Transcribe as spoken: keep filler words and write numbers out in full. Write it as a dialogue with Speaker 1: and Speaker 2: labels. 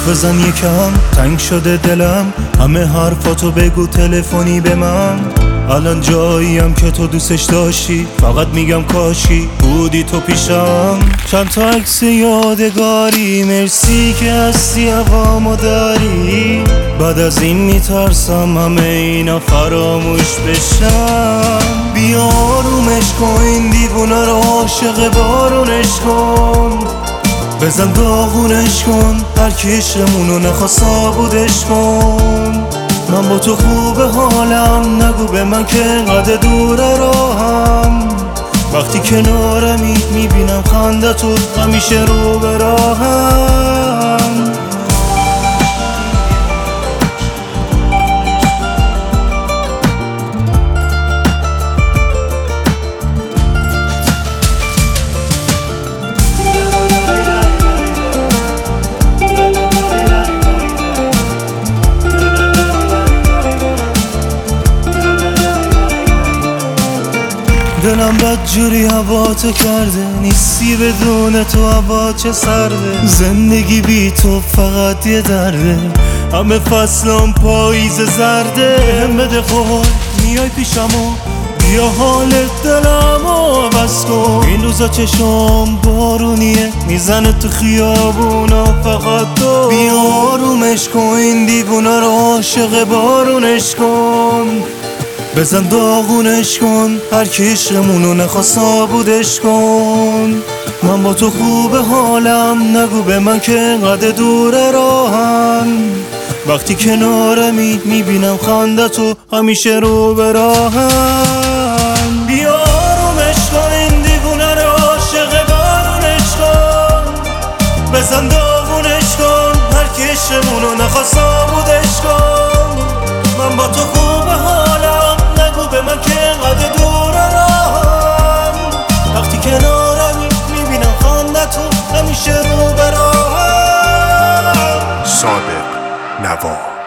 Speaker 1: بزن یکم، تنگ شده دلم، همه حرفاتو بگو تلفنی به من. الان جاییم که تو دوستش داشتی، فقط میگم کاشی بودی تو پیشم. چند تا عکس یادگاری، مرسی که هستی هوامو داری. بعد از این میترسم همه اینا فراموش بشم. بیا آرومش کن این دیوونه رو، عاشق بارونش کن. بزن داغونش کن، هر کی عشقمونو نخواست نابودش کن. من با تو خوبه حالم، نگو به من که انقدر دوره راهم. وقتی کنارمی میبینم خنده تو همیشه رو به راهم. دلم بدجوری هوا تو کرده، نیستی بدون تو هوا چه سرده. زندگی بی تو فقط یه درده، همه فصلم پاییز زرده. هم بده قول میای پیشمو، بیا حال دلمو عوض کن. این روزا چشم بارونیه، میزنه تو خیابونا فقط تو. بیا آرومش کن این دیوونه رو، عاشق بارونش کن. بزن داغونش کن، هر کی عشقمونو نخواست نابودش کن. من با تو خوبه حالم، نگو به من که انقدر دوره راهم. وقتی کنارمی میبینم خنده تو همیشه رو به راهم. بیا آرومش کن این دیوونه رو، عاشق بارونش کن. بزن داغونش کن، هر کی عشقمونو نخواست نابودش کن. من با تو خوبه حالم، نگو به من که انقدر دوره راهم. وقتی کنارمی میبینم خنده تو همیشه رو به راهم.
Speaker 2: صادق نوا.